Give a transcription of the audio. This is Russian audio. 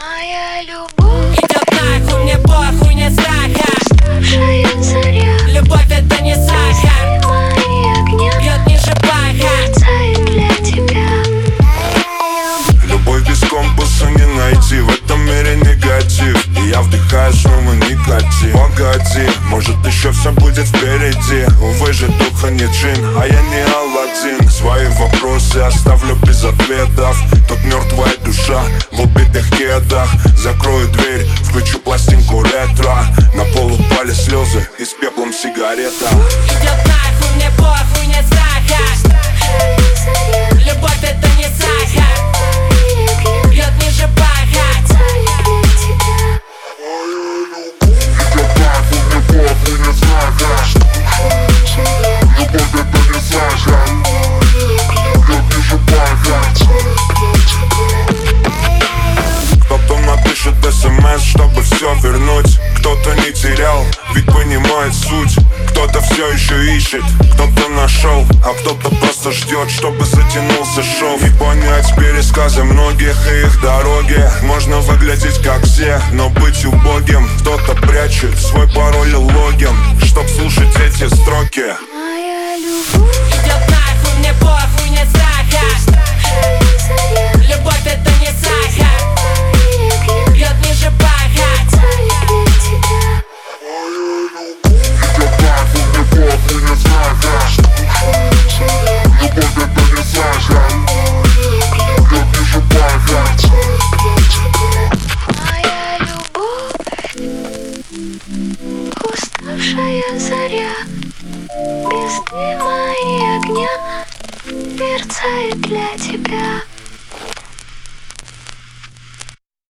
Моя любовь идет нахуй, мне похуй, нет страха. уставшая заря. Любовь это не сахар, Мои огня бьет ниже паха. мерцает для тебя. Любовь без компаса не найти, в этом мире негатив. И я вдыхаю снова никотин. Погоди, может еще все будет впереди. Увы же духа не джин, а я не Аладдин. Свои вопросы оставлю без ответов. Тут мертвая душа в убитых кедах. Закрою дверь, включу пластинку ретро. На пол упали слезы и с пеплом сигарета. Идет нахуй, мне похуй, нет страха. Любовь это не сахар, бьет ниже паха. Идет нахуй, мне похуй, не сахар. Любовь это не сахар, бьет ниже паха. Кто-то напишет СМС, чтобы все вернуть. Кто-то не терял, ведь понимает суть. Кто-то все еще ищет, кто-то нашел, а кто-то просто ждет, чтобы затянулся шоу. И понять пересказы многих и их дороги. Можно выглядеть как все, но быть убогим. Кто-то прячет свой пароль и логин, чтоб слушать эти строки. Моя любовь Идет нахуй, мне похуй, нет страха. Любовь это не сахар, бьет ниже паха. Идет нахуй, мне похуй, не сахар. Любовь это не сахар, бьет ниже паха. Моя любовь уставшая заря. Без дыма и огня мерцает для тебя.